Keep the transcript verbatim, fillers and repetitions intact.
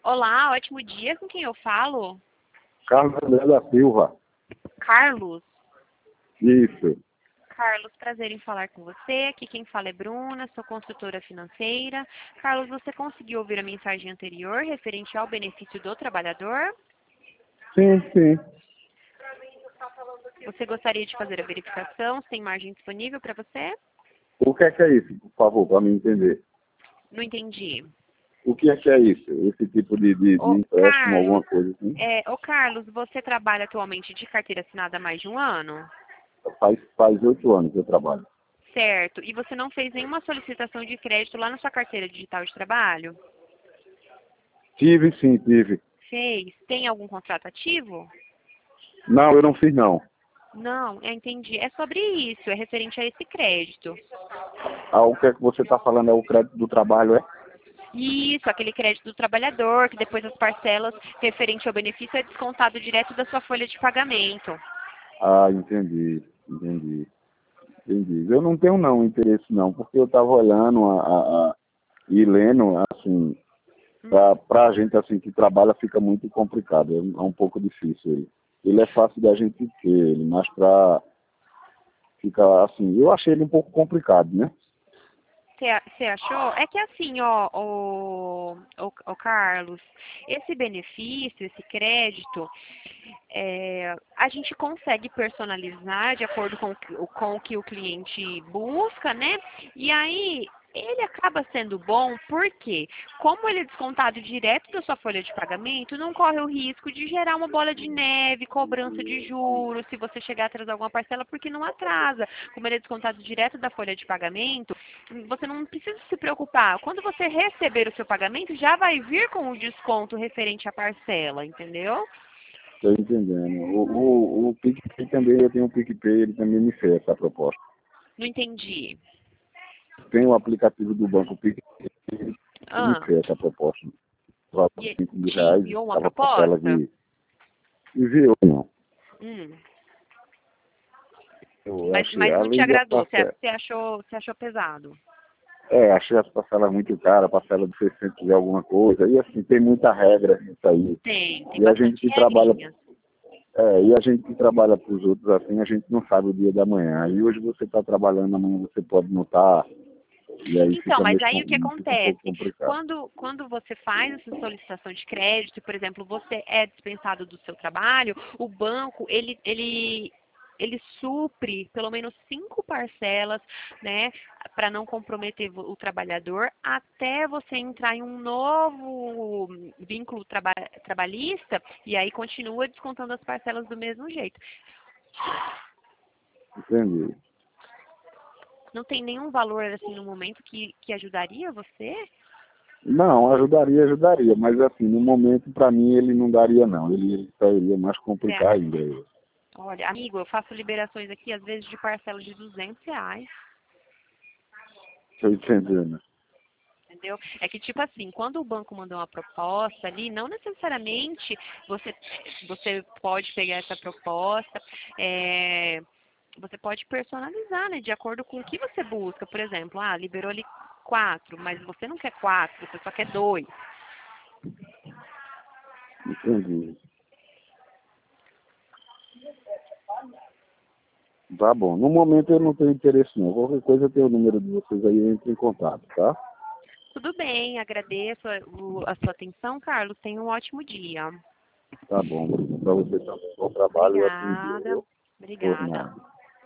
Olá, ótimo dia. Com quem eu falo? Carlos André da Silva. Carlos. Isso. Carlos, prazer em falar com você. Aqui quem fala é Bruna, sou consultora financeira. Carlos, você conseguiu ouvir a mensagem anterior referente ao benefício do trabalhador? Sim, sim. Você gostaria de fazer a verificação? Tem margem disponível para você? O que é que é isso, por favor, para me entender? Não entendi. O que é que é isso? Esse tipo de, de, de Ô, empréstimo, alguma Carlos, coisa assim? é, ô Carlos, você trabalha atualmente de carteira assinada há mais de um ano? Faz faz oito anos que eu trabalho. Certo. E você não fez nenhuma solicitação de crédito lá na sua carteira digital de trabalho? Tive, sim, tive. Fez. Tem algum contrato ativo? Não, eu não fiz, não. Não, eu entendi. É sobre isso, é referente a esse crédito. Ah, o que é que você está falando é o crédito do trabalho, é? Isso, aquele crédito do trabalhador, que depois as parcelas referente ao benefício é descontado direto da sua folha de pagamento. Ah, entendi, entendi. Entendi. Eu não tenho, não, interesse, não, porque eu estava olhando a, a, a, e lendo, assim, para a gente, assim, que trabalha fica muito complicado, é um, é um pouco difícil ele. Ele é fácil da gente ter, ele, mas para ficar assim, eu achei ele um pouco complicado, né? Você achou? É que assim, ó, o, o, o Carlos, esse benefício, esse crédito, é, a gente consegue personalizar de acordo com, o que- com o que o cliente busca, né? E aí ele acaba sendo bom porque, como ele é descontado direto da sua folha de pagamento, não corre o risco de gerar uma bola de neve, cobrança de juros, se você chegar a atrasar alguma parcela, porque não atrasa. Como ele é descontado direto da folha de pagamento, você não precisa se preocupar. Quando você receber o seu pagamento, já vai vir com o desconto referente à parcela, entendeu? Estou entendendo. O, o, o PicPay também, eu tenho um PicPay, ele também me fez essa proposta. Não entendi. Tem o aplicativo do banco PicPay, ele me Ah, fez essa proposta. Valor de e cinco mil te reais, enviou uma estava parcela proposta? de. Enviou, não. Hum. Eu Mas, achei, mas não te além da agradou, você parcela. você achou, você achou pesado? É, achei as parcelas muito caras, parcela de seiscentos e alguma coisa. E assim, tem muita regra nisso aí. Tem, tem E a gente bastante que trabalha regrinhas. É, e a gente que trabalha para os outros assim, a gente não sabe o dia da manhã. E hoje você está trabalhando, amanhã você pode não estar, e aí Então, fica mas meio aí o que com- fica um pouco acontece? complicado. Quando, quando você faz essa solicitação de crédito, por exemplo, você é dispensado do seu trabalho, o banco, ele, ele, ele supre pelo menos cinco parcelas, né, para não comprometer o o trabalhador, até você entrar em um novo vínculo traba trabalhista, e aí continua descontando as parcelas do mesmo jeito. Entendi. Não tem nenhum valor assim no momento que, que ajudaria você? Não, ajudaria, ajudaria, mas assim, no momento para mim ele não daria não, ele, ele só iria mais É, complicar ainda. olha, amigo, eu faço liberações aqui, às vezes, de parcela de duzentos reais, Estou entendendo. entendeu? É que, tipo assim, quando o banco mandou uma proposta ali, não necessariamente você, você pode pegar essa proposta, é, você pode personalizar, né, de acordo com o que você busca. Por exemplo, ah, liberou ali quatro, mas você não quer quatro, você só quer dois. Entendi. Tá bom. No momento eu não tenho interesse não. Qualquer coisa eu tenho o número de vocês aí, eu entro em contato, tá? Tudo bem, agradeço a, o- a sua atenção, Carlos. Tenha um ótimo dia. Tá bom. Para você também. Bom trabalho e ótimo dia, Obrigada. viu? Por Obrigada. nada.